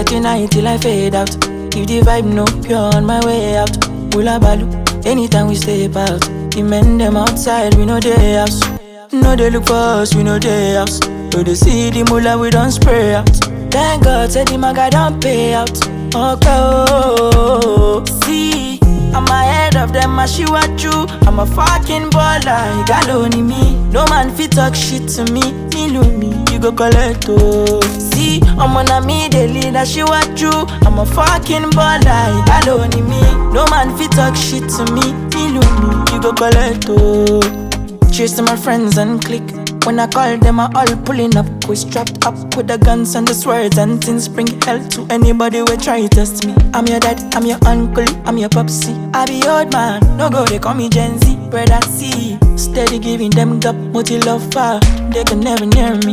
getting high till I fade out. If the vibe no pure on my way out. Bula balu, anytime we step out. The men them outside, we know they house. No they look for us, we know they house. So they see the mullah, we don't spray out. Thank God, said the maga don't pay out. Okay, oh, see, I'm ahead of them, I she what you. I'm a fucking baller, you got only me. No man fit talk shit to me. Me know me, you go collect oh. See, I'm on a me, they lead, I she what you. I'm a fucking baller, you got only me. No man fit talk shit to me. Me know me, you go collect oh. Cheers to my friends and click. When I call them, I all pulling up. We strapped up with the guns and the swords and things. Bring hell to anybody who try to test me. I'm your dad, I'm your uncle, I'm your popsy. I be old man, no go, they call me Gen Z. Brother C, steady giving them gap, multi love far. They can never near me.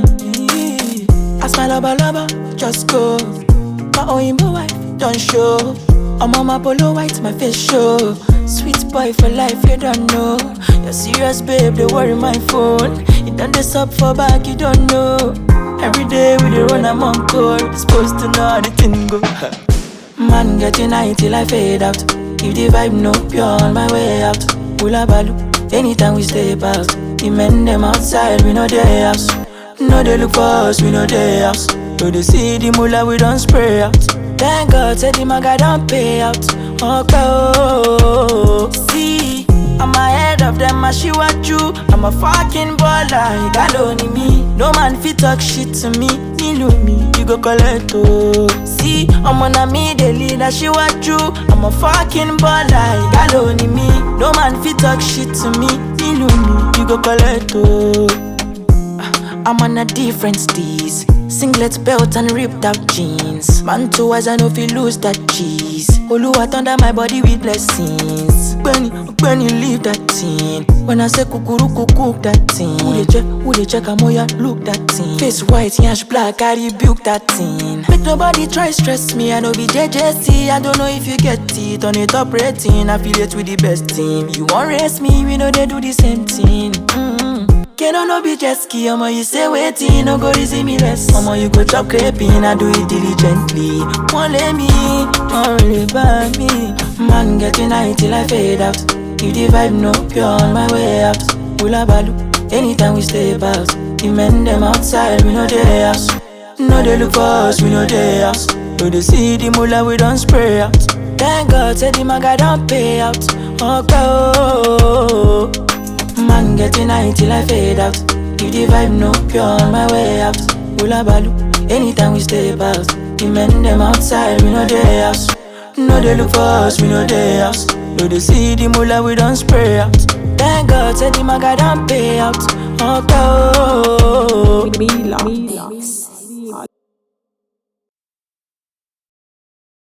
I smile lover, just go. My own wife, don't show. I'm on my polo white, my face show. Sweet boy for life, you don't know. You're serious, babe, they worry my phone. You done this up for back, you don't know. Every day we dey run, I'm on call. Supposed to know how the thing go. Man getting high till I fade out. If the vibe no pure on my way out. Bula balu, anytime we step out. The men them outside, we know they house. No they look for us, we know they house. So they see the mullah, we don't spray out. Thank God, said the maga don't pay out. Okay, oh, see, I'm ahead of them, I she what you. I'm a fucking baller, you got only me. No man fit talk shit to me. Me know me, you go collect oh. See, I'm on a me, they lead, I she what you. I'm a fucking baller, you got only me. No man fit talk shit to me. Me know me, you go collect oh. I'm on a different steez. Singlet belt and ripped out jeans. Man too wise, I know if you lose that cheese. Oluwa under my body with blessings. When you leave that thing. When I say kukuru cook that thing. Who they check a moya, look that thing. Face white, yash black, I rebuke that thing. Make nobody try stress me, I know be JJC. I don't know if you get it. On a top rating, affiliate with the best team. You won't race me, we know they do the same thing. Can no be jet ski, omo you say waiting, no go easy me less. Omo you go chop crepin, I do it diligently. Won't let me, don't really buy me. Man getting high till I fade out. If the vibe no pure on my way out. Bula balu, anytime we step out. The men them outside, we know they house. No they look for us, we know they house. So they see the mullah, we don't spray out. Thank God, said the maga don't pay out. Okay, oh. Man getting high till I fade out. If the vibe no pure on my way out. Bula balu, anytime we step out. The men them outside, we know they house. No they look for us, we know they house. So they see the mullah, we don't spray out. Thank God, said the maga don't pay out. Okay, oh. Mila.